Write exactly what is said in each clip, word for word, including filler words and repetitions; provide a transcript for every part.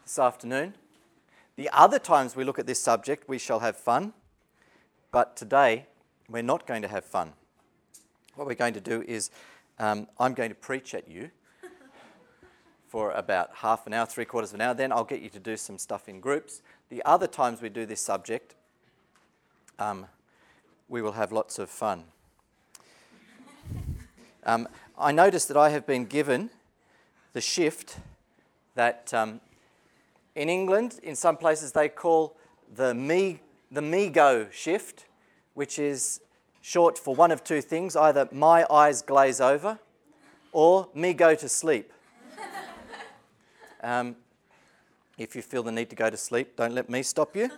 this afternoon. The other times we look at this subject, we shall have fun. But today, we're not going to have fun. What we're going to do is, um, I'm going to preach at you for about half an hour, three quarters of an hour. Then I'll get you to do some stuff in groups. The other times we do this subject, um, we will have lots of fun. Um, I noticed that I have been given the shift that um, in England, in some places they call the me, the me go shift, which is short for one of two things, either my eyes glaze over or me go to sleep. Um, if you feel the need to go to sleep, don't let me stop you.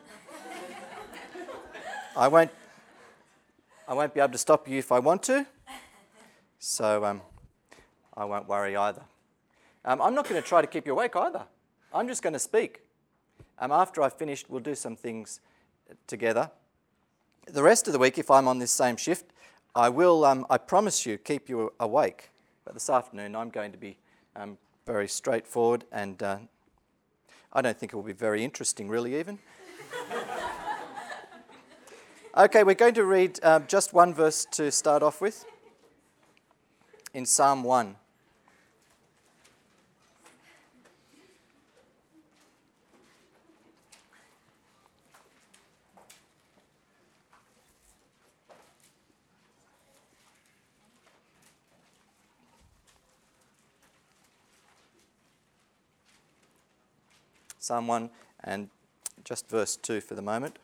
I won't, I won't be able to stop you if I want to. So um, I won't worry either. Um, I'm not going to try to keep you awake either. I'm just going to speak. Um, after I've finished, we'll do some things together. The rest of the week, if I'm on this same shift, I will, um, I promise you, keep you awake. But this afternoon, I'm going to be um, very straightforward, and uh, I don't think it will be very interesting, really, even. Okay, we're going to read uh, just one verse to start off with. In Psalm one. Psalm one and just verse two for the moment.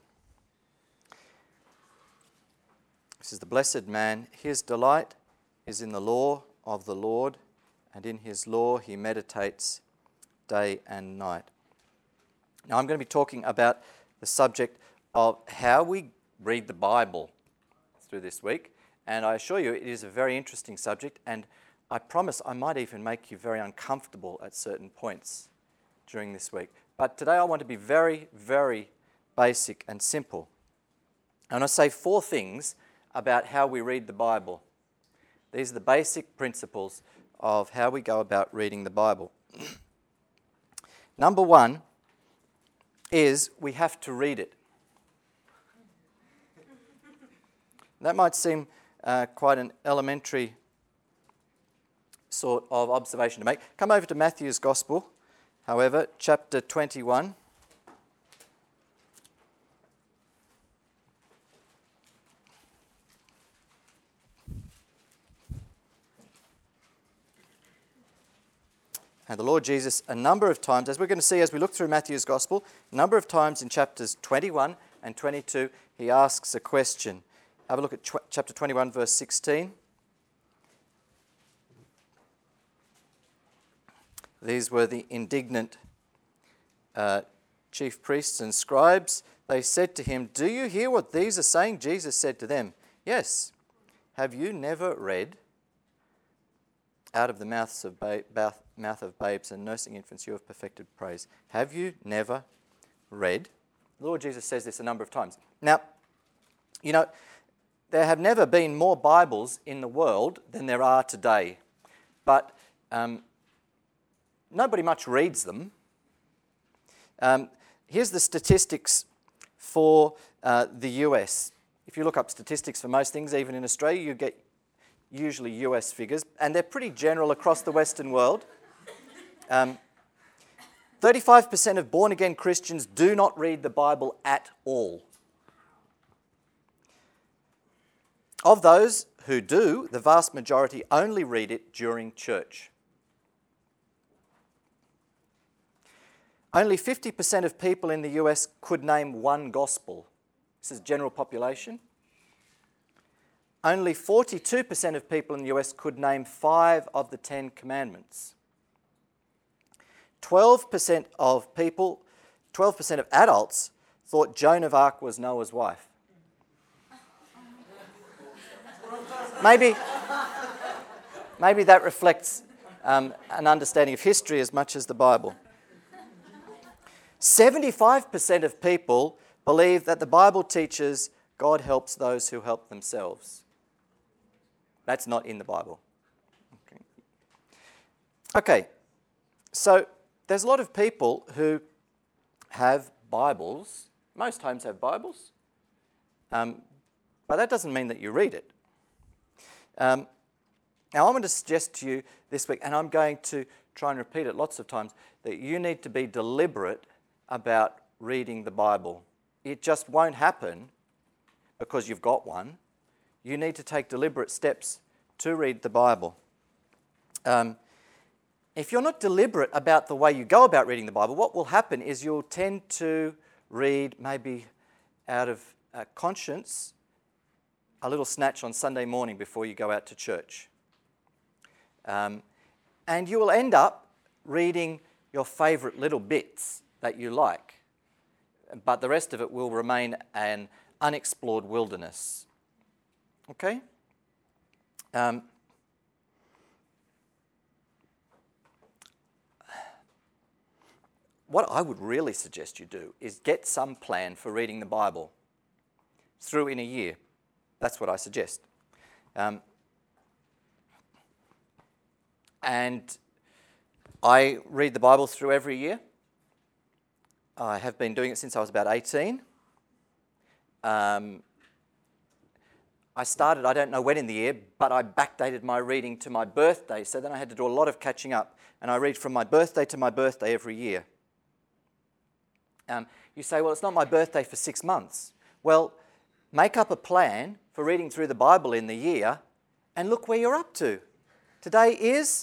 This is the blessed man, his delight is in the law of the Lord, and in his law he meditates day and night. Now I'm going to be talking about the subject of how we read the Bible through this week, and I assure you it is a very interesting subject, and I promise I might even make you very uncomfortable at certain points during this week. But today I want to be very, very basic and simple. And I say four things about how we read the Bible. These are the basic principles of how we go about reading the Bible. Number one is we have to read it. That might seem uh, quite an elementary sort of observation to make. Come over to Matthew's Gospel, however, chapter twenty-one. And the Lord Jesus, a number of times, as we're going to see as we look through Matthew's Gospel, a number of times in chapters twenty-one and twenty-two, he asks a question. Have a look at tw- chapter twenty-one, verse sixteen. These were the indignant uh, chief priests and scribes. They said to him, "Do you hear what these are saying?" Jesus said to them, "Yes. Have you never read, out of the mouths of ba- mouth, mouth of babes and nursing infants you have perfected praise? Have you never read?" The Lord Jesus says this a number of times. Now, you know, there have never been more Bibles in the world than there are today. But um, nobody much reads them. Um, here's the statistics for uh, the U S. If you look up statistics for most things, even in Australia, you get usually U S figures, and they're pretty general across the Western world. Um, thirty-five percent of born-again Christians do not read the Bible at all. Of those who do, the vast majority only read it during church. Only fifty percent of people in the U S could name one gospel. This is general population. Only forty-two percent of people in the U S could name five of the Ten Commandments. twelve percent of people, twelve percent of adults thought Joan of Arc was Noah's wife. Maybe, maybe that reflects um, an understanding of history as much as the Bible. seventy-five percent of people believe that the Bible teaches God helps those who help themselves. That's not in the Bible. Okay. Okay, so there's a lot of people who have Bibles. Most homes have Bibles. Um, but that doesn't mean that you read it. Um, now, I want to suggest to you this week, and I'm going to try and repeat it lots of times, that you need to be deliberate about reading the Bible. It just won't happen because you've got one. You need to take deliberate steps to read the Bible. Um, if you're not deliberate about the way you go about reading the Bible, what will happen is you'll tend to read maybe out of uh, conscience a little snatch on Sunday morning before you go out to church. Um, and you will end up reading your favourite little bits that you like, but the rest of it will remain an unexplored wilderness. Okay? Um, what I would really suggest you do is get some plan for reading the Bible through in a year. That's what I suggest. Um, and I read the Bible through every year. I have been doing it since I was about eighteen. Um, I started, I don't know when in the year, but I backdated my reading to my birthday, so then I had to do a lot of catching up. And I read from my birthday to my birthday every year. Um, you say, well, it's not my birthday for six months. Well, make up a plan for reading through the Bible in the year and look where you're up to. Today is,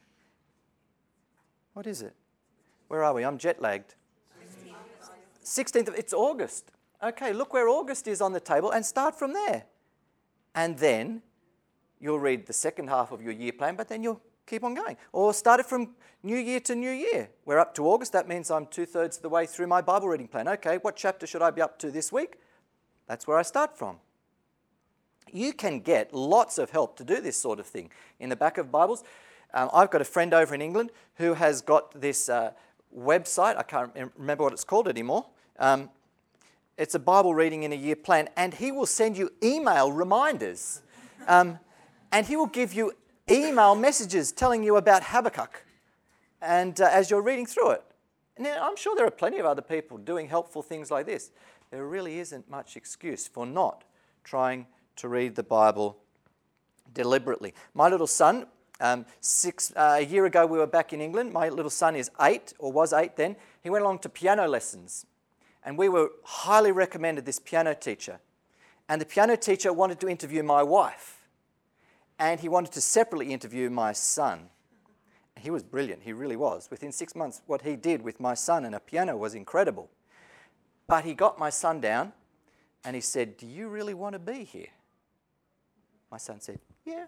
what is it? Where are we? I'm jet lagged. sixteenth of, it's August. Okay, look where August is on the table and start from there. And then you'll read the second half of your year plan, but then you'll keep on going. Or start it from new year to new year. We're up to August. That means I'm two-thirds of the way through my Bible reading plan. Okay, what chapter should I be up to this week? That's where I start from. You can get lots of help to do this sort of thing. In the back of Bibles, um, I've got a friend over in England who has got this uh, website. I can't remember what it's called anymore. Um, it's a Bible reading in a year plan, and he will send you email reminders. Um, and he will give you email messages telling you about Habakkuk and uh, as you're reading through it. And I'm sure there are plenty of other people doing helpful things like this. There really isn't much excuse for not trying to read the Bible deliberately. My little son, um, six, uh, a year ago we were back in England. My little son is eight, or was eight then. He went along to piano lessons. And we were highly recommended this piano teacher. And the piano teacher wanted to interview my wife. And he wanted to separately interview my son. He was brilliant, he really was. Within six months, what he did with my son and a piano was incredible. But he got my son down and he said, "Do you really want to be here?" My son said, "Yeah."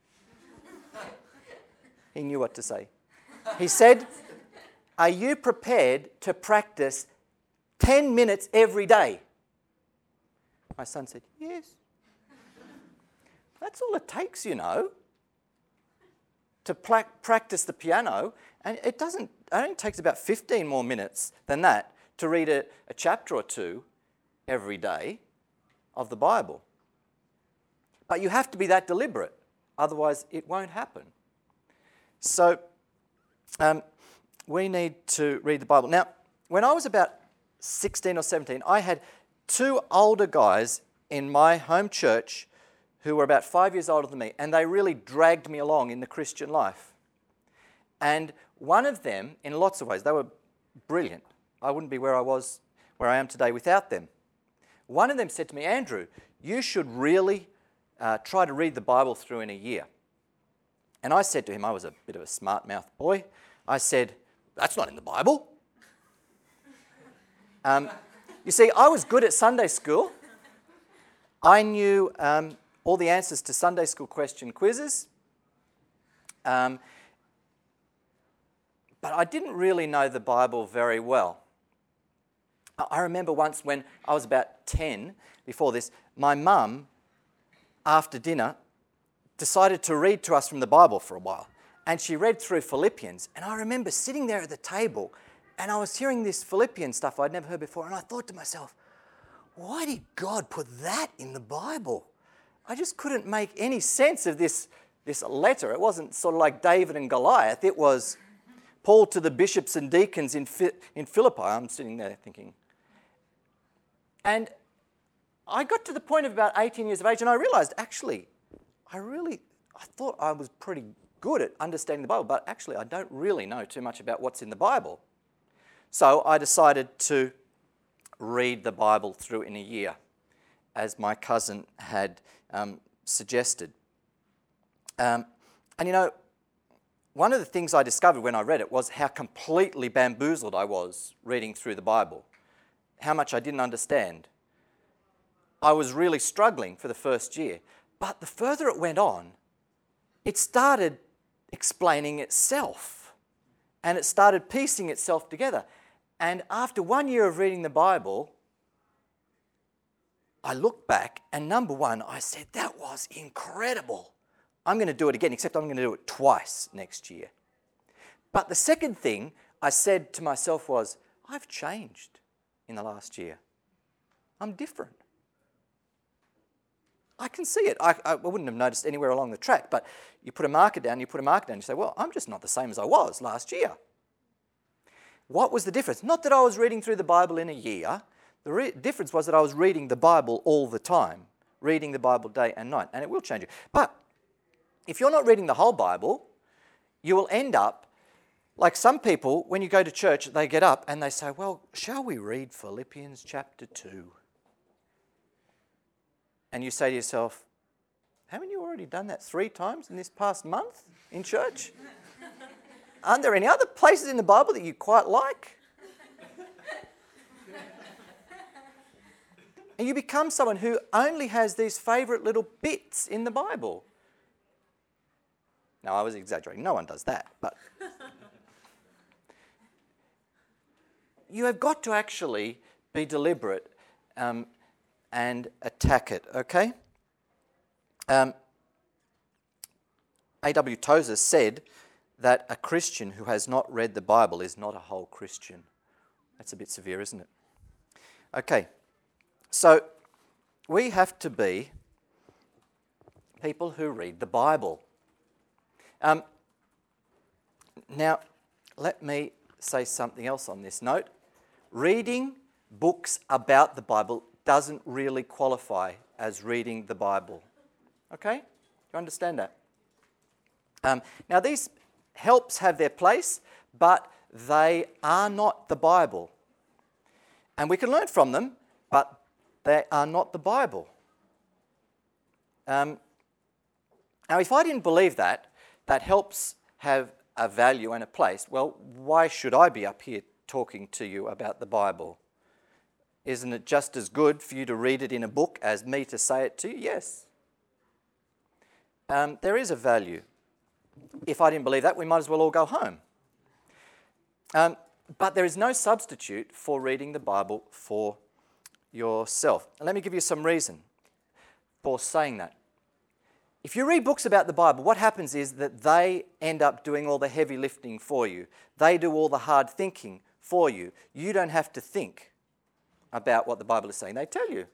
He knew what to say. He said, "Are you prepared to practice ten minutes every day?" My son said, "Yes." That's all it takes, you know, to pla- practice the piano. And it doesn't, it only takes about fifteen more minutes than that to read a, a chapter or two every day of the Bible. But you have to be that deliberate, otherwise it won't happen. So um, we need to read the Bible. Now, when I was about sixteen or seventeen, I had two older guys in my home church who were about five years older than me, and they really dragged me along in the Christian life. And one of them, in lots of ways, they were brilliant. I wouldn't be where I was, where I am today without them. One of them said to me, "Andrew, you should really uh, try to read the Bible through in a year." And I said to him, I was a bit of a smart-mouthed boy, I said, "That's not in the Bible." Um, you see, I was good at Sunday school. I knew um, all the answers to Sunday school question quizzes. Um, but I didn't really know the Bible very well. I remember once when I was about ten, before this, my mum, after dinner, decided to read to us from the Bible for a while. And she read through Philippians. And I remember sitting there at the table and I was hearing this Philippian stuff I'd never heard before. And I thought to myself, why did God put that in the Bible? I just couldn't make any sense of this, this letter. It wasn't sort of like David and Goliath. It was Paul to the bishops and deacons in, in Philippi. I'm sitting there thinking. And I got to the point of about eighteen years of age and I realised, actually, I really, I thought I was pretty good at understanding the Bible, but actually I don't really know too much about what's in the Bible. So I decided to read the Bible through in a year, as my cousin had um, suggested. Um, and you know, one of the things I discovered when I read it was how completely bamboozled I was reading through the Bible, how much I didn't understand. I was really struggling for the first year, but the further it went on, it started explaining itself, and it started piecing itself together. And after one year of reading the Bible, I looked back, and number one, I said, that was incredible. I'm going to do it again, except I'm going to do it twice next year. But the second thing I said to myself was, I've changed in the last year. I'm different. I can see it. I, I wouldn't have noticed anywhere along the track, but you put a marker down, you put a marker down, you say, well, I'm just not the same as I was last year. What was the difference? Not that I was reading through the Bible in a year. The re- difference was that I was reading the Bible all the time, reading the Bible day and night, and it will change you. But if you're not reading the whole Bible, you will end up, like some people, when you go to church, they get up and they say, well, shall we read Philippians chapter two? And you say to yourself, haven't you already done that three times in this past month in church? Aren't there any other places in the Bible that you quite like? And you become someone who only has these favourite little bits in the Bible. Now, I was exaggerating. No one does that. But you have got to actually be deliberate um, and attack it, okay? Um, A W Tozer said that a Christian who has not read the Bible is not a whole Christian. That's a bit severe, isn't it? Okay, so we have to be people who read the Bible. Um, now, let me say something else on this note. Reading books about the Bible doesn't really qualify as reading the Bible. Okay? You understand that? Um, now, these helps have their place, but they are not the Bible. And we can learn from them, but they are not the Bible. Um, now, if I didn't believe that, that helps have a value and a place, well, why should I be up here talking to you about the Bible? Isn't it just as good for you to read it in a book as me to say it to you? Yes. Um, there is a value. If I didn't believe that, we might as well all go home. Um, but there is no substitute for reading the Bible for yourself. And let me give you some reason for saying that. If you read books about the Bible, what happens is that they end up doing all the heavy lifting for you. They do all the hard thinking for you. You don't have to think about what the Bible is saying. They tell you.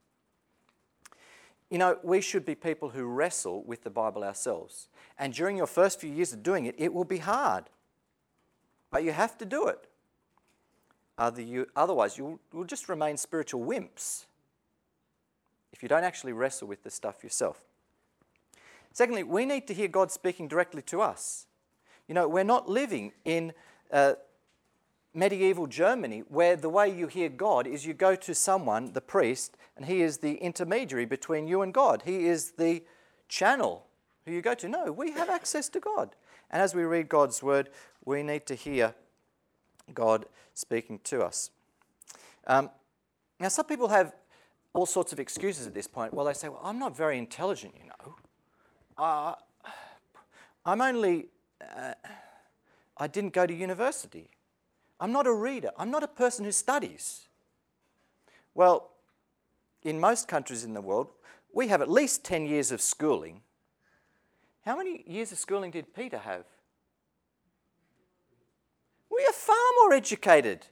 You know, we should be people who wrestle with the Bible ourselves. And during your first few years of doing it, it will be hard. But you have to do it. Other you, otherwise, you will just remain spiritual wimps if you don't actually wrestle with the stuff yourself. Secondly, we need to hear God speaking directly to us. You know, we're not living in uh, medieval Germany where the way you hear God is you go to someone, the priest, and he is the intermediary between you and God. He is the channel who you go to. No, we have access to God. And as we read God's word, we need to hear God speaking to us. Um, now, some people have all sorts of excuses at this point. Well, they say, well, I'm not very intelligent, you know. Uh, I'm only, uh, I didn't go to university. I'm not a reader. I'm not a person who studies. Well, in most countries in the world, we have at least ten years of schooling. How many years of schooling did Peter have? We are far more educated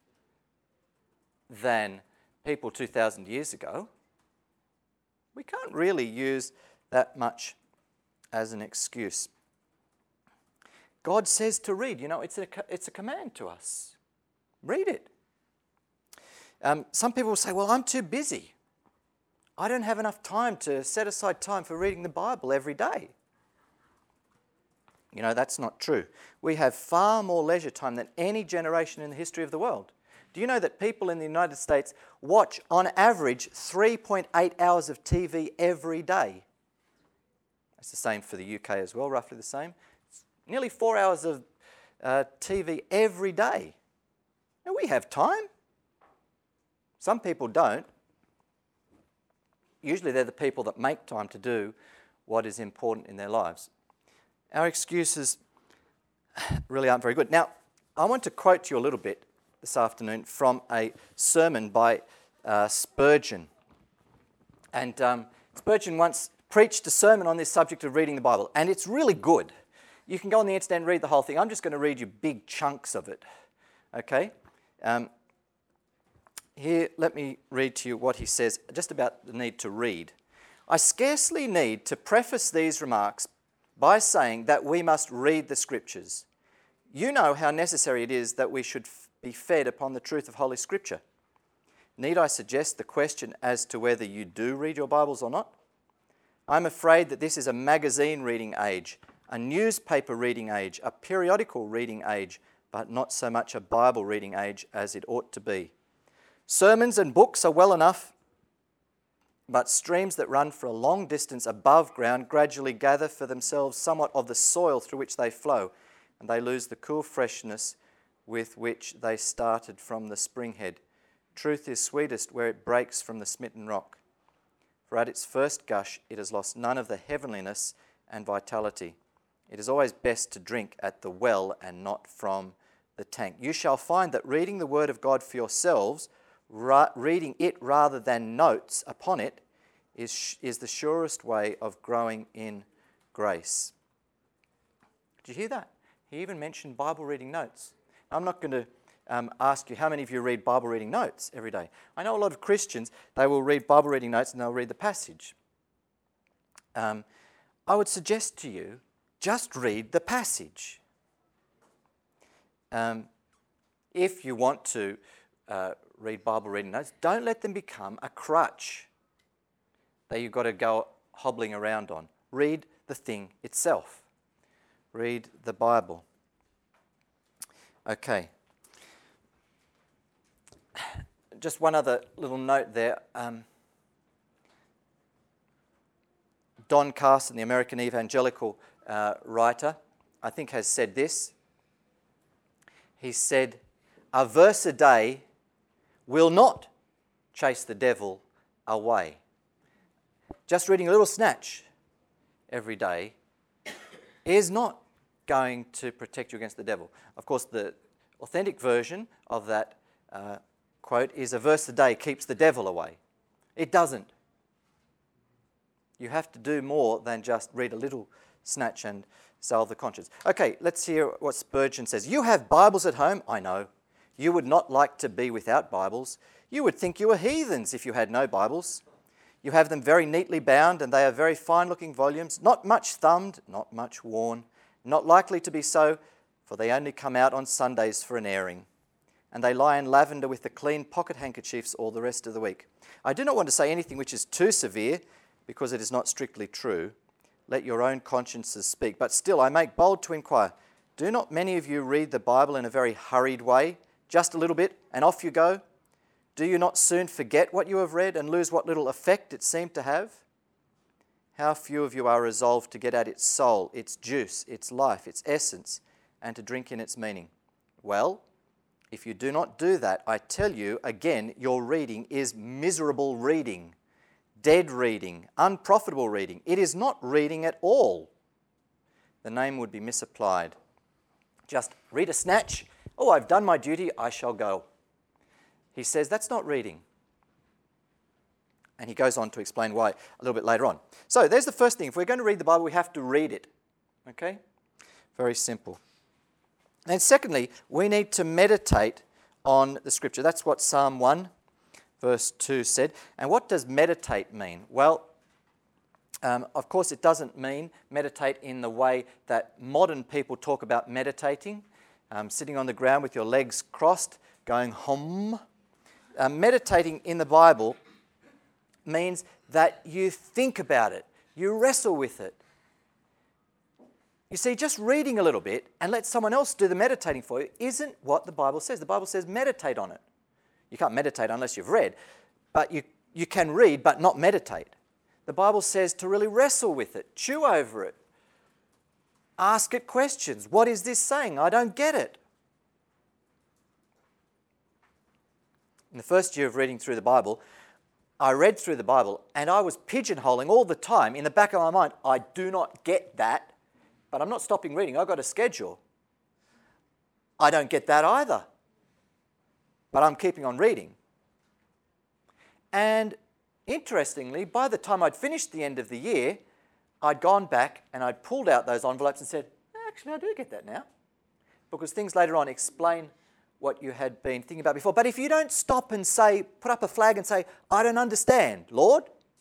than people two thousand years ago. We can't really use that much as an excuse. God says to read. You know, it's a, it's a command to us. Read it. Um, some people will say, well, I'm too busy. I don't have enough time to set aside time for reading the Bible every day. You know, that's not true. We have far more leisure time than any generation in the history of the world. Do you know that people in the United States watch, on average, three point eight hours of T V every day? That's the same for the U K as well, roughly the same. It's nearly four hours of uh, T V every day. Now, we have time. Some people don't. Usually they're the people that make time to do what is important in their lives. Our excuses really aren't very good. Now, I want to quote to you a little bit this afternoon from a sermon by uh, Spurgeon. And um, Spurgeon once preached a sermon on this subject of reading the Bible, and it's really good. You can go on the internet and read the whole thing. I'm just going to read you big chunks of it. Okay? Um, here, let me read to you what he says just about the need to read. I scarcely need to preface these remarks by saying that we must read the Scriptures. You know how necessary it is that we should f- be fed upon the truth of Holy Scripture. Need I suggest the question as to whether you do read your Bibles or not? I'm afraid that this is a magazine reading age, a newspaper reading age, a periodical reading age, but not so much a Bible reading age as it ought to be. Sermons and books are well enough, but streams that run for a long distance above ground gradually gather for themselves somewhat of the soil through which they flow, and they lose the cool freshness with which they started from the springhead. Truth is sweetest where it breaks from the smitten rock, for at its first gush it has lost none of the heavenliness and vitality. It is always best to drink at the well and not from the tank. You shall find that reading the Word of God for yourselves, Ra- reading it rather than notes upon it, is, sh- is the surest way of growing in grace. Did you hear that? He even mentioned Bible reading notes. I'm not going to um, ask you how many of you read Bible reading notes every day. I know a lot of Christians, they will read Bible reading notes and they'll read the passage. Um, I would suggest to you, just read the passage. Um, if you want to uh, read Bible reading notes, don't let them become a crutch that you've got to go hobbling around on. Read the thing itself. Read the Bible. Okay. Just one other little note there. Um, Don Carson, the American evangelical uh, writer, I think has said this. He said, a verse a day will not chase the devil away. Just reading a little snatch every day is not going to protect you against the devil. Of course, the authentic version of that uh, quote is a verse a day keeps the devil away. It doesn't. You have to do more than just read a little snatch and salve the conscience. Okay, let's hear what Spurgeon says. You have Bibles at home? I know. You would not like to be without Bibles. You would think you were heathens if you had no Bibles. You have them very neatly bound, and they are very fine-looking volumes, not much thumbed, not much worn, not likely to be so, for they only come out on Sundays for an airing, and they lie in lavender with the clean pocket handkerchiefs all the rest of the week. I do not want to say anything which is too severe, because it is not strictly true. Let your own consciences speak. But still, I make bold to inquire, do not many of you read the Bible in a very hurried way, just a little bit, and off you go? Do you not soon forget what you have read and lose what little effect it seemed to have? How few of you are resolved to get at its soul, its juice, its life, its essence, and to drink in its meaning? Well, if you do not do that, I tell you again, your reading is miserable reading, dead reading, unprofitable reading. It is not reading at all. The name would be misapplied. Just read a snatch. Oh, I've done my duty, I shall go. He says that's not reading. And he goes on to explain why a little bit later on. So there's the first thing. If we're going to read the Bible, we have to read it. Okay? Very simple. And secondly, we need to meditate on the Scripture. That's what Psalm one, verse two said. And what does meditate mean? Well, Um, of course, it doesn't mean meditate in the way that modern people talk about meditating, um, sitting on the ground with your legs crossed, going hum. Uh, meditating in the Bible means that you think about it, you wrestle with it. You see, just reading a little bit and let someone else do the meditating for you isn't what the Bible says. The Bible says meditate on it. You can't meditate unless you've read, but you, you can read but not meditate. The Bible says to really wrestle with it, chew over it, ask it questions. What is this saying? I don't get it. In the first year of reading through the Bible, I read through the Bible and I was pigeonholing all the time in the back of my mind, I do not get that, but I'm not stopping reading. I've got a schedule. I don't get that either, but I'm keeping on reading. And interestingly, by the time I'd finished the end of the year, I'd gone back and I'd pulled out those envelopes and said, actually, I do get that now. Because things later on explain what you had been thinking about before. But if you don't stop and say, put up a flag and say, I don't understand, Lord.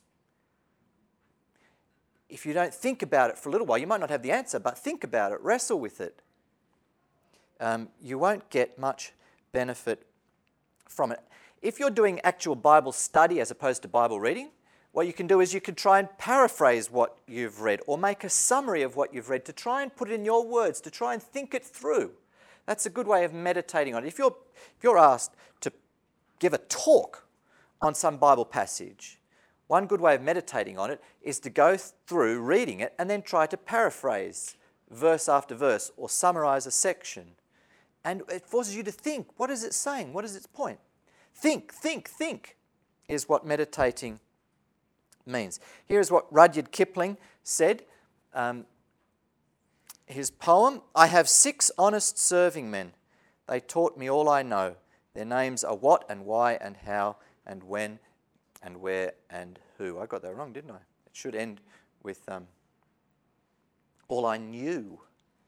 If you don't think about it for a little while, you might not have the answer, but think about it, wrestle with it. Um, you won't get much benefit from it. If you're doing actual Bible study as opposed to Bible reading, what you can do is you can try and paraphrase what you've read or make a summary of what you've read to try and put it in your words, to try and think it through. That's a good way of meditating on it. If you're, if you're asked to give a talk on some Bible passage, one good way of meditating on it is to go through reading it and then try to paraphrase verse after verse or summarize a section. And it forces you to think, what is it saying? What is its point? Think, think, think is what meditating means. Here's what Rudyard Kipling said. Um, his poem, I have six honest serving men. They taught me all I know. Their names are what and why and how and when and where and who. I got that wrong, didn't I? It should end with um, all I knew.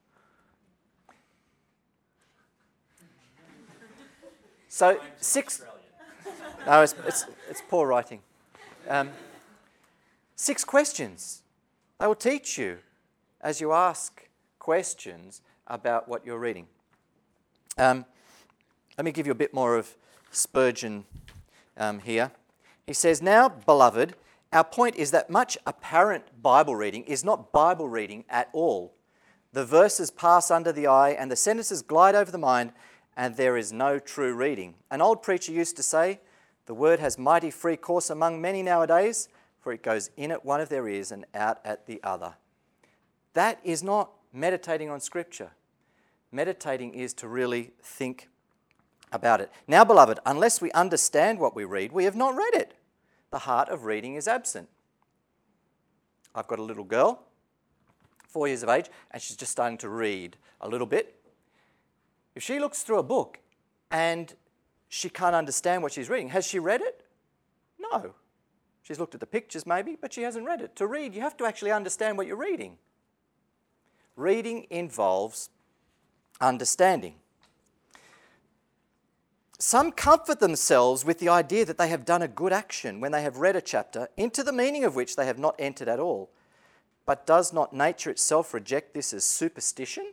So six... No, it's, it's, it's poor writing. Um, six questions. They will teach you as you ask questions about what you're reading. Um, let me give you a bit more of Spurgeon um, here. He says, now, beloved, our point is that much apparent Bible reading is not Bible reading at all. The verses pass under the eye and the sentences glide over the mind, and there is no true reading. An old preacher used to say, the word has mighty free course among many nowadays, for it goes in at one of their ears and out at the other. That is not meditating on Scripture. Meditating is to really think about it. Now, beloved, unless we understand what we read, we have not read it. The heart of reading is absent. I've got a little girl, four years of age, and she's just starting to read a little bit. If she looks through a book and she can't understand what she's reading, has she read it? No. She's looked at the pictures maybe, but she hasn't read it. To read, you have to actually understand what you're reading. Reading involves understanding. Some comfort themselves with the idea that they have done a good action when they have read a chapter, into the meaning of which they have not entered at all. But does not nature itself reject this as superstition?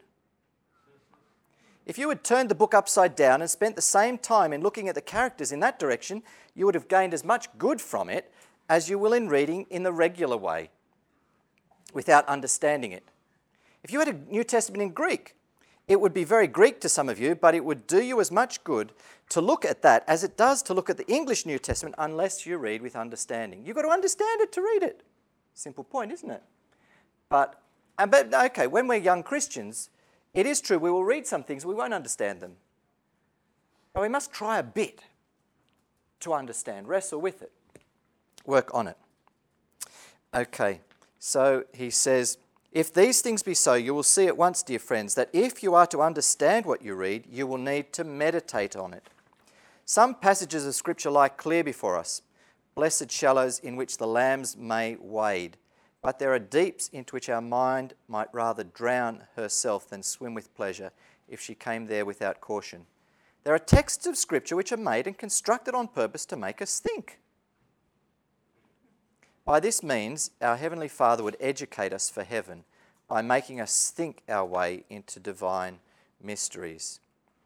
If you had turned the book upside down and spent the same time in looking at the characters in that direction, you would have gained as much good from it as you will in reading in the regular way, without understanding it. If you had a New Testament in Greek, it would be very Greek to some of you, but it would do you as much good to look at that as it does to look at the English New Testament unless you read with understanding. You've got to understand it to read it. Simple point, isn't it? But, but okay, when we're young Christians, it is true we will read some things, we won't understand them. But we must try a bit to understand, wrestle with it, work on it. Okay, so he says, if these things be so, you will see at once, dear friends, that if you are to understand what you read, you will need to meditate on it. Some passages of Scripture lie clear before us, blessed shallows in which the lambs may wade. But there are deeps into which our mind might rather drown herself than swim with pleasure if she came there without caution. There are texts of Scripture which are made and constructed on purpose to make us think. By this means, our Heavenly Father would educate us for heaven by making us think our way into divine mysteries.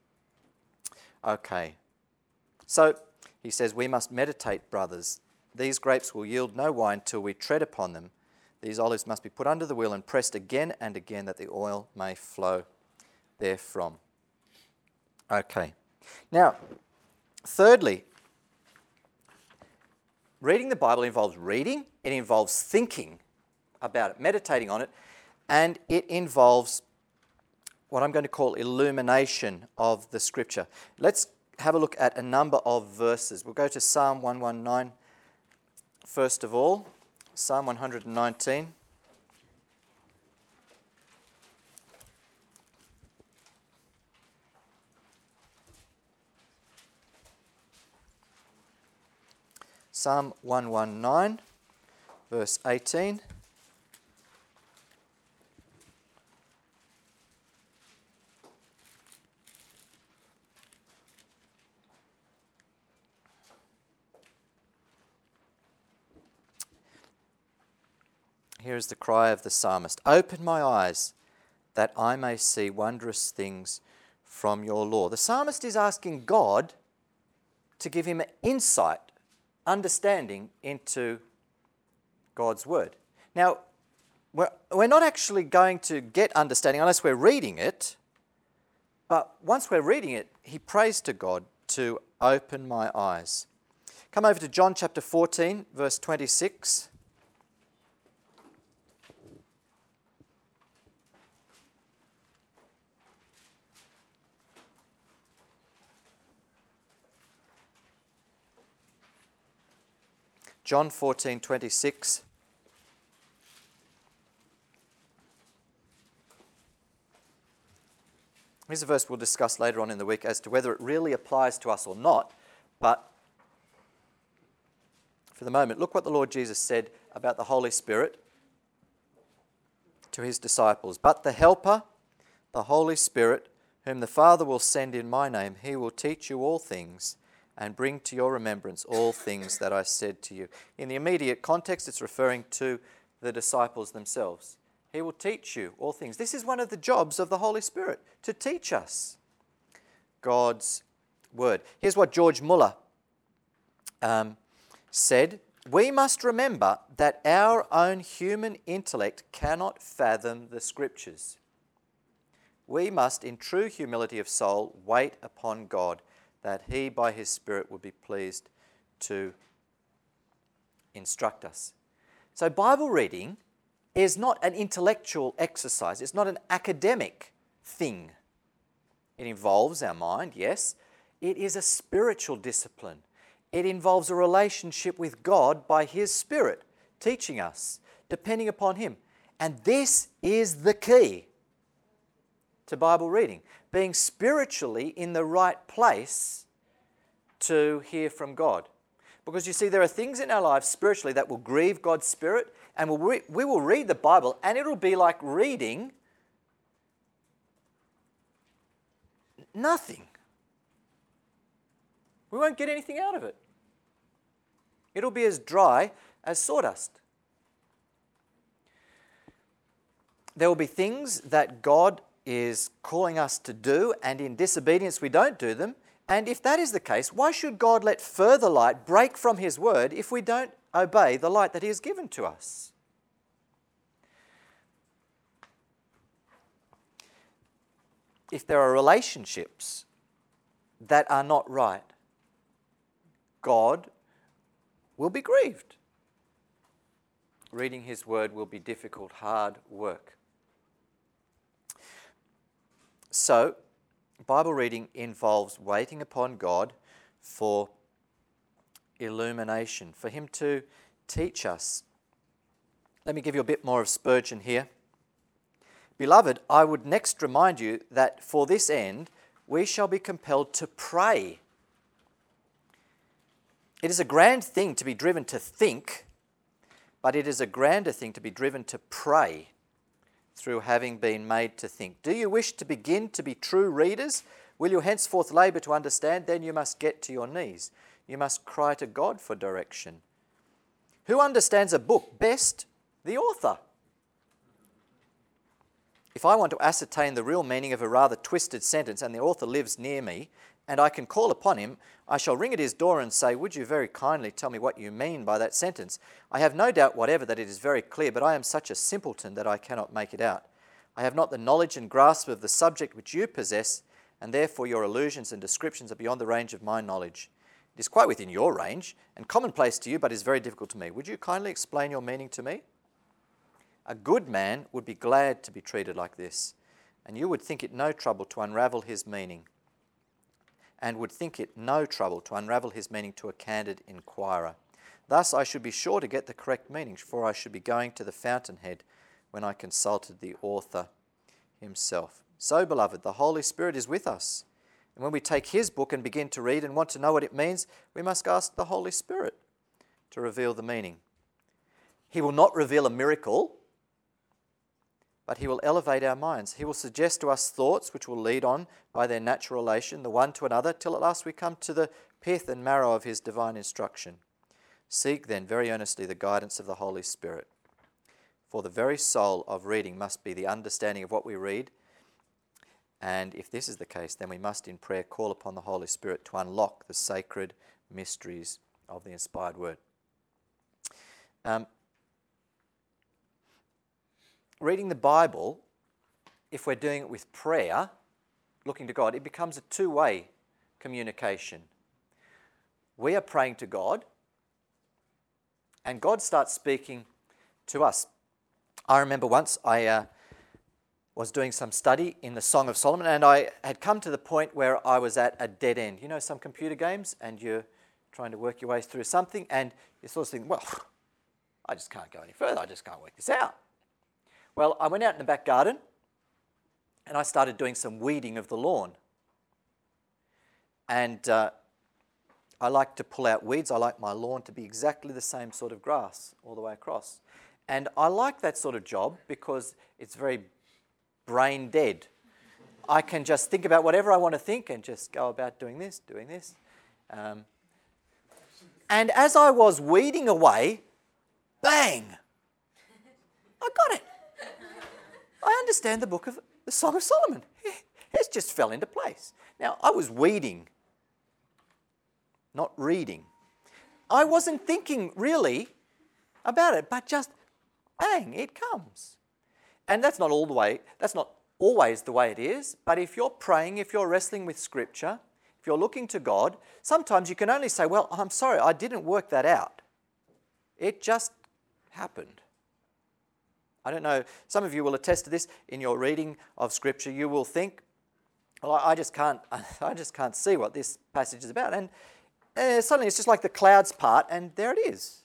Okay, so he says, we must meditate, brothers. These grapes will yield no wine till we tread upon them. These olives must be put under the wheel and pressed again and again that the oil may flow therefrom. Okay, now, thirdly, reading the Bible involves reading, it involves thinking about it, meditating on it, and it involves what I'm going to call illumination of the Scripture. Let's have a look at a number of verses. We'll go to Psalm one nineteen first of all. Psalm one nineteen. Psalm one nineteen, verse eighteen. Here is the cry of the psalmist. Open my eyes that I may see wondrous things from your law. The psalmist is asking God to give him insight, understanding into God's word. Now, we're, we're not actually going to get understanding unless we're reading it, but once we're reading it, he prays to God to open my eyes. Come over to John chapter fourteen, verse twenty-six. John fourteen twenty-six. Here's a verse we'll discuss later on in the week as to whether it really applies to us or not. But for the moment, look what the Lord Jesus said about the Holy Spirit to his disciples. But the Helper, the Holy Spirit, whom the Father will send in my name, he will teach you all things and bring to your remembrance all things that I said to you. In the immediate context, it's referring to the disciples themselves. He will teach you all things. This is one of the jobs of the Holy Spirit, to teach us God's word. Here's what George Muller um, said. We must remember that our own human intellect cannot fathom the Scriptures. We must, in true humility of soul, wait upon God, that he by his Spirit would be pleased to instruct us. So Bible reading is not an intellectual exercise. It's not an academic thing. It involves our mind, yes. It is a spiritual discipline. It involves a relationship with God by his Spirit, teaching us, depending upon him. And this is the key to Bible reading, being spiritually in the right place to hear from God. Because you see, there are things in our lives spiritually that will grieve God's Spirit, and we'll re- we will read the Bible, and it'll be like reading nothing. We won't get anything out of it. It'll be as dry as sawdust. There will be things that God is calling us to do, and in disobedience we don't do them. And if that is the case, why should God let further light break from his word if we don't obey the light that he has given to us? If there are relationships that are not right, God will be grieved. Reading his word will be difficult, hard work. So, Bible reading involves waiting upon God for illumination, for him to teach us. Let me give you a bit more of Spurgeon here. Beloved, I would next remind you that for this end we shall be compelled to pray. It is a grand thing to be driven to think, but it is a grander thing to be driven to pray through having been made to think. Do you wish to begin to be true readers? Will you henceforth labour to understand? Then you must get to your knees. You must cry to God for direction. Who understands a book best? The author. If I want to ascertain the real meaning of a rather twisted sentence and the author lives near me and I can call upon him, I shall ring at his door and say, would you very kindly tell me what you mean by that sentence? I have no doubt whatever that it is very clear, but I am such a simpleton that I cannot make it out. I have not the knowledge and grasp of the subject which you possess, and therefore your allusions and descriptions are beyond the range of my knowledge. It is quite within your range and commonplace to you, but is very difficult to me. Would you kindly explain your meaning to me? A good man would be glad to be treated like this, and you would think it no trouble to unravel his meaning, and would think it no trouble to unravel his meaning to a candid inquirer. Thus I should be sure to get the correct meaning, for I should be going to the fountainhead when I consulted the author himself. So, beloved, the Holy Spirit is with us. And when we take his book and begin to read and want to know what it means, we must ask the Holy Spirit to reveal the meaning. He will not reveal a miracle, but he will elevate our minds. He will suggest to us thoughts which will lead on by their natural relation, the one to another, till at last we come to the pith and marrow of his divine instruction. Seek then very earnestly the guidance of the Holy Spirit. For the very soul of reading must be the understanding of what we read. And if this is the case, then we must in prayer call upon the Holy Spirit to unlock the sacred mysteries of the inspired word. Um, reading the Bible, if we're doing it with prayer, looking to God, it becomes a two-way communication. We are praying to God, and God starts speaking to us. I remember once I uh, was doing some study in the Song of Solomon, and I had come to the point where I was at a dead end. You know some computer games, and you're trying to work your way through something, and you sort of think, well, I just can't go any further. I just can't work this out. Well, I went out in the back garden, and I started doing some weeding of the lawn. And uh, I like to pull out weeds. I like my lawn to be exactly the same sort of grass all the way across. And I like that sort of job because it's very brain dead. I can just think about whatever I want to think and just go about doing this, doing this. Um, and as I was weeding away, bang, I got it. I understand the book of the Song of Solomon. It just fell into place. Now, I was weeding, not reading. I wasn't thinking really about it, but just bang, it comes. And that's not all the way, that's not always the way it is, but if you're praying, if you're wrestling with Scripture, if you're looking to God, sometimes you can only say, well, I'm sorry, I didn't work that out. It just happened. I don't know, some of you will attest to this in your reading of Scripture. You will think, well, I just can't, I just can't see what this passage is about. And uh, suddenly it's just like the clouds part, and there it is.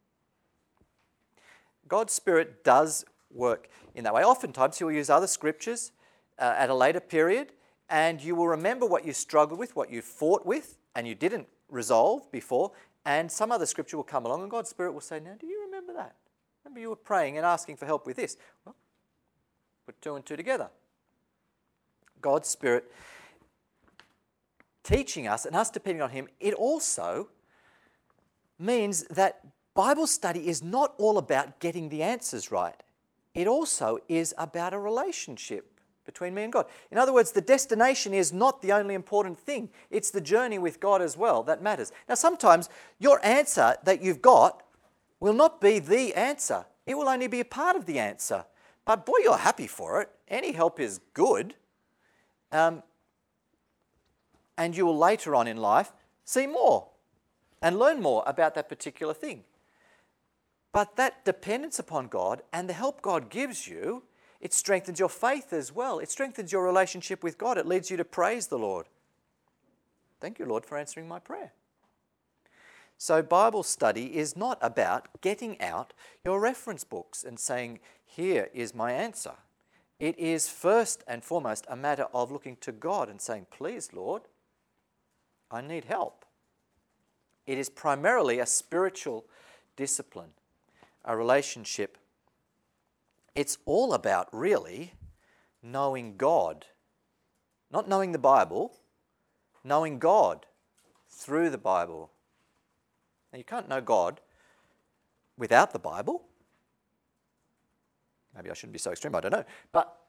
God's Spirit does work in that way. Oftentimes he will use other scriptures uh, at a later period, and you will remember what you struggled with, what you fought with, and you didn't resolve before, and some other scripture will come along, and God's Spirit will say, now, do you remember that? Remember you were praying and asking for help with this? Well, put two and two together. God's Spirit teaching us, and us depending on him, it also means that Bible study is not all about getting the answers right. It also is about a relationship between me and God. In other words, the destination is not the only important thing. It's the journey with God as well that matters. Now, sometimes your answer that you've got will not be the answer. It will only be a part of the answer. But boy, you're happy for it. Any help is good. Um, and you will later on in life see more and learn more about that particular thing. But that dependence upon God and the help God gives you, it strengthens your faith as well. It strengthens your relationship with God. It leads you to praise the Lord. Thank you, Lord, for answering my prayer. So Bible study is not about getting out your reference books and saying, here is my answer. It is first and foremost a matter of looking to God and saying, please, Lord, I need help. It is primarily a spiritual discipline, a relationship. It's all about really knowing God. Not knowing the Bible, knowing God through the Bible. Now, you can't know God without the Bible. Maybe I shouldn't be so extreme, I don't know. But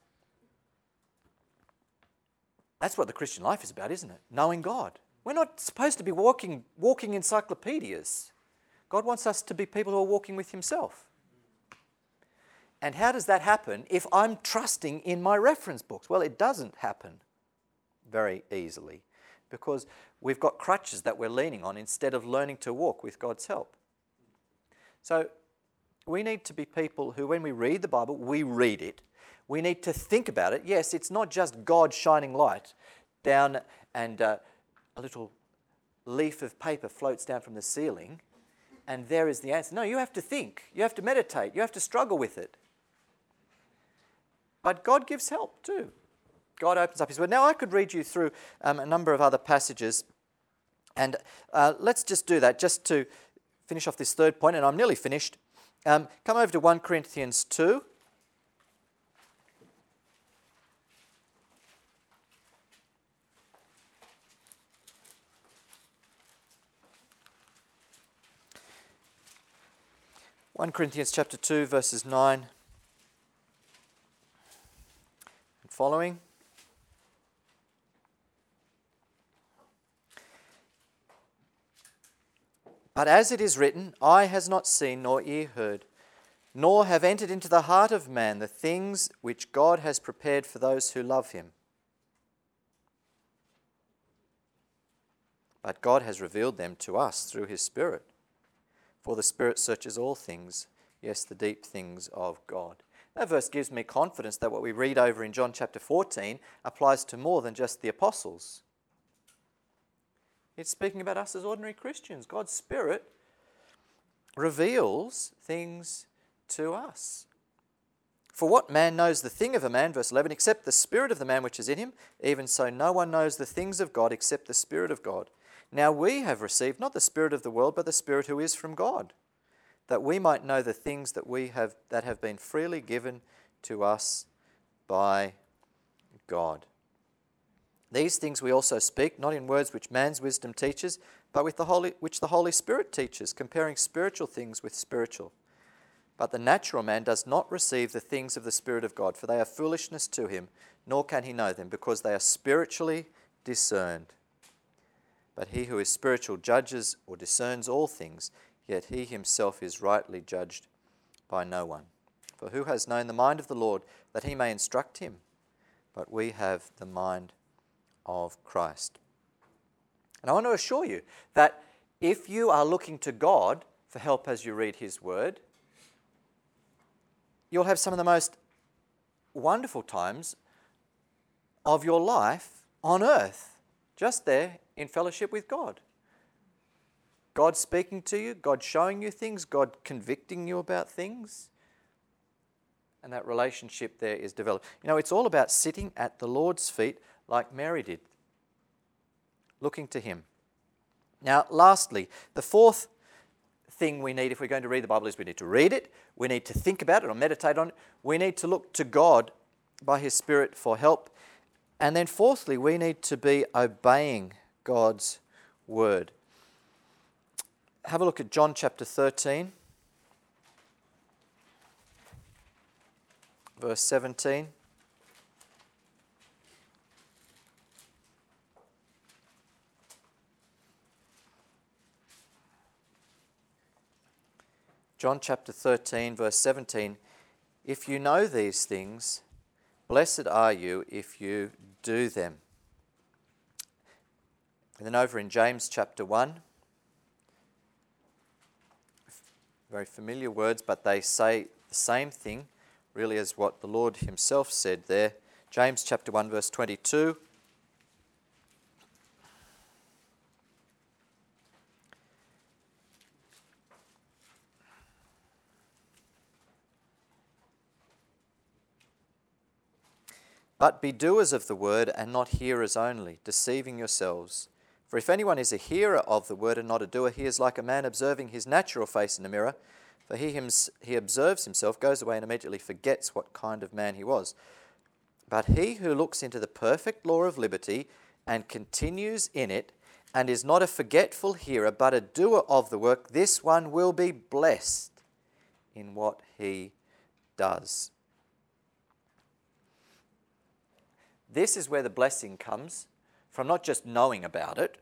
that's what the Christian life is about, isn't it? Knowing God. We're not supposed to be walking, walking encyclopedias. God wants us to be people who are walking with himself. And how does that happen if I'm trusting in my reference books? Well, it doesn't happen very easily because we've got crutches that we're leaning on instead of learning to walk with God's help. So we need to be people who, when we read the Bible, we read it. We need to think about it. Yes, it's not just God shining light down and uh, a little leaf of paper floats down from the ceiling and there is the answer. No, you have to think. You have to meditate. You have to struggle with it. But God gives help too. God opens up his word. Now I could read you through um, a number of other passages and uh, let's just do that just to finish off this third point, and I'm nearly finished. Um, come over to First Corinthians two. First Corinthians chapter two, verses nine and following. But as it is written, eye has not seen nor ear heard, nor have entered into the heart of man the things which God has prepared for those who love him. But God has revealed them to us through his Spirit. For the Spirit searches all things, yes, the deep things of God. That verse gives me confidence that what we read over in John chapter fourteen applies to more than just the apostles. It's speaking about us as ordinary Christians. God's Spirit reveals things to us. For what man knows the thing of a man, verse eleven, except the spirit of the man which is in him? Even so no one knows the things of God except the Spirit of God. Now we have received not the spirit of the world, but the Spirit who is from God, that we might know the things that we have that have been freely given to us by God. These things we also speak, not in words which man's wisdom teaches, but with the Holy, which the Holy Spirit teaches, comparing spiritual things with spiritual. But the natural man does not receive the things of the Spirit of God, for they are foolishness to him, nor can he know them, because they are spiritually discerned. But he who is spiritual judges or discerns all things, yet he himself is rightly judged by no one. For who has known the mind of the Lord, that he may instruct him? But we have the mind of Christ. And I want to assure you that if you are looking to God for help as you read his word, you'll have some of the most wonderful times of your life on earth, just there in fellowship with God. God speaking to you, God showing you things, God convicting you about things. And that relationship there is developed. You know, it's all about sitting at the Lord's feet like Mary did, looking to him. Now, lastly, the fourth thing we need if we're going to read the Bible is we need to read it, we need to think about it or meditate on it, we need to look to God by his Spirit for help, and then fourthly, we need to be obeying God's word. Have a look at John chapter thirteen, verse seventeen. John chapter thirteen, verse seventeen, if you know these things, blessed are you if you do them. And then over in James chapter one, very familiar words, but they say the same thing, really, as what the Lord himself said there. James chapter one, verse twenty-two. But be doers of the word and not hearers only, deceiving yourselves. For if anyone is a hearer of the word and not a doer, he is like a man observing his natural face in a mirror. For he, hims, he observes himself, goes away and immediately forgets what kind of man he was. But he who looks into the perfect law of liberty and continues in it, and is not a forgetful hearer, but a doer of the work, this one will be blessed in what he does. This is where the blessing comes from, not just knowing about it,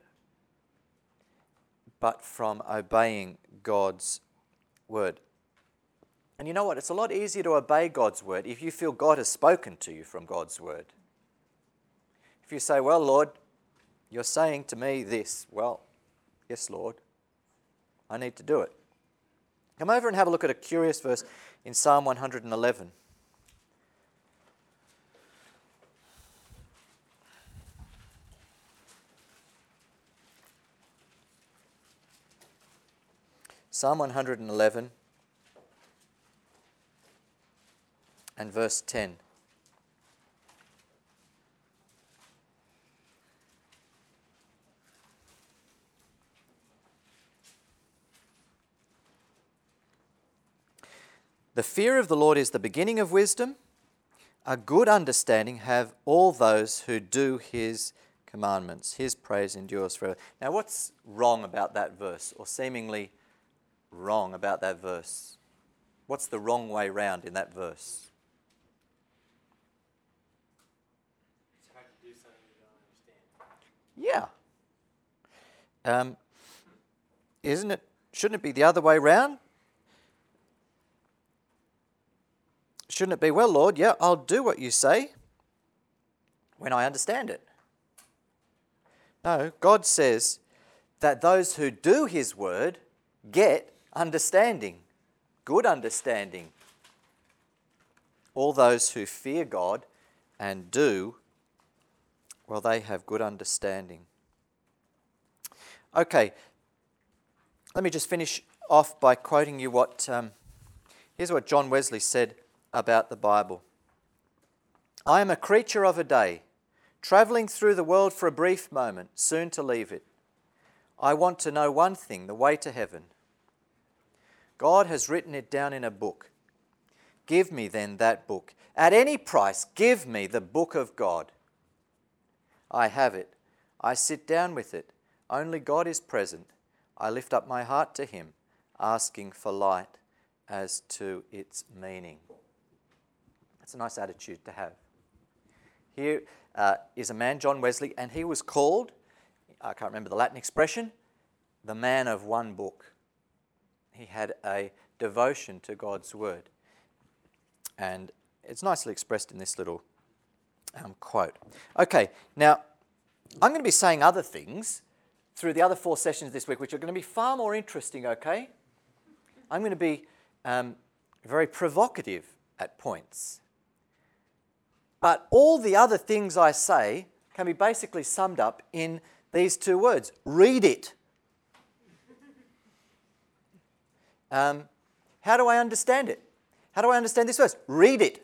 but from obeying God's word. And you know what? It's a lot easier to obey God's word if you feel God has spoken to you from God's word. If you say, well, Lord, you're saying to me this. Well, yes, Lord, I need to do it. Come over and have a look at a curious verse in Psalm one hundred eleven. Psalm one hundred eleven and verse ten. The fear of the Lord is the beginning of wisdom. A good understanding have all those who do his commandments. His praise endures forever. Now, what's wrong about that verse, or seemingly wrong about that verse? What's the wrong way round in that verse? It's hard to do something you don't understand. Yeah. Um, isn't it? Shouldn't it be the other way round? Shouldn't it be, well, Lord, yeah, I'll do what you say when I understand it? No, God says that those who do his word get understanding, good understanding. All those who fear God and do, well, they have good understanding. Okay, let me just finish off by quoting you what, um, here's what John Wesley said about the Bible. I am a creature of a day, travelling through the world for a brief moment, soon to leave it. I want to know one thing, the way to heaven. God has written it down in a book. Give me then that book. At any price, give me the book of God. I have it. I sit down with it. Only God is present. I lift up my heart to him, asking for light as to its meaning. That's a nice attitude to have. Here uh, is a man, John Wesley, and he was called, I can't remember the Latin expression, the man of one book. He had a devotion to God's word. And it's nicely expressed in this little um, quote. Okay, now I'm going to be saying other things through the other four sessions this week, which are going to be far more interesting, okay? I'm going to be um, very provocative at points. But all the other things I say can be basically summed up in these two words. Read it. Um, how do I understand it? How do I understand this verse? Read it.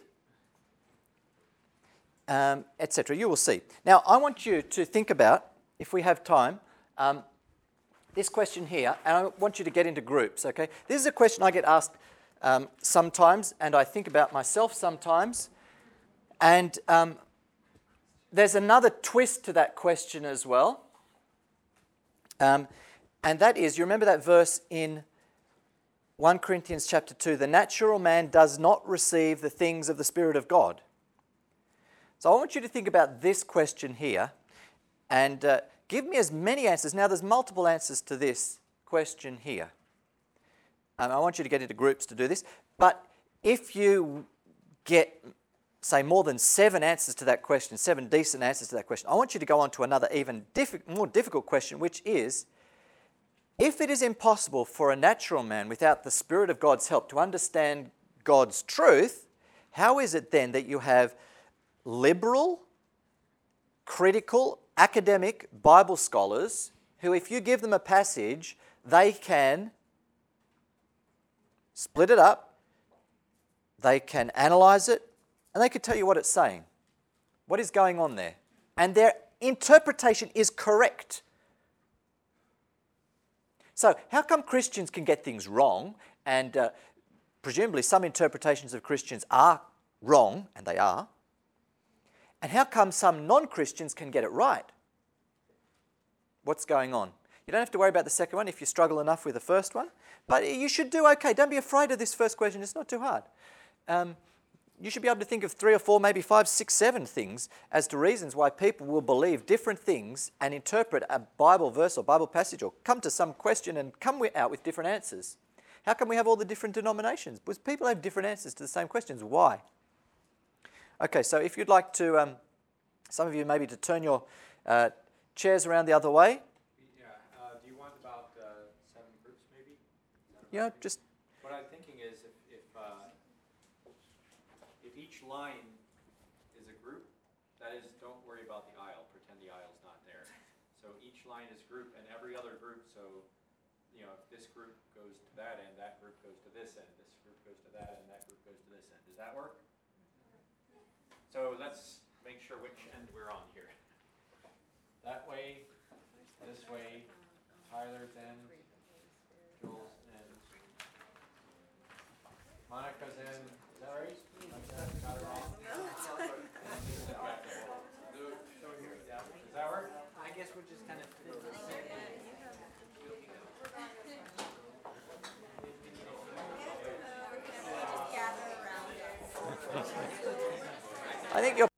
Um, et cetera. You will see. Now, I want you to think about, if we have time, um, this question here, and I want you to get into groups, okay? This is a question I get asked um, sometimes, and I think about myself sometimes. And um, there's another twist to that question as well. Um, and that is, you remember that verse in First Corinthians chapter two, the natural man does not receive the things of the Spirit of God. So I want you to think about this question here and uh, give me as many answers. Now there's multiple answers to this question here. Um, I want you to get into groups to do this. But if you get, say, more than seven answers to that question, seven decent answers to that question, I want you to go on to another even diff- more difficult question, which is, if it is impossible for a natural man without the Spirit of God's help to understand God's truth, how is it then that you have liberal, critical, academic Bible scholars who, if you give them a passage, they can split it up, they can analyze it, and they can tell you what it's saying, what is going on there. And their interpretation is correct. So how come Christians can get things wrong, and uh, presumably some interpretations of Christians are wrong, and they are, and how come some non-Christians can get it right? What's going on? You don't have to worry about the second one if you struggle enough with the first one. But you should do okay. Don't be afraid of this first question. It's not too hard. Um, you should be able to think of three or four, maybe five, six, seven things as to reasons why people will believe different things and interpret a Bible verse or Bible passage or come to some question and come out with different answers. How come we have all the different denominations? Because people have different answers to the same questions. Why? Okay, so if you'd like to, um, some of you maybe to turn your uh, chairs around the other way. Yeah, uh, do you want about uh, seven groups maybe? Yeah, just... What I'm thinking is if, if, uh, if each line is a group, that is, don't worry about the aisle, pretend the aisle's not there. So each line is group and every other group, so, you know, if this group goes to that end, that group goes to this end, this group goes to that end, that group goes to this end. Does that work? So let's make sure which end we're on here. That way, this way, Tyler's end, Joel's end, Monica's end. Is that right? Like that? Got it wrong? Does that work? I guess we're just kind of. I think you're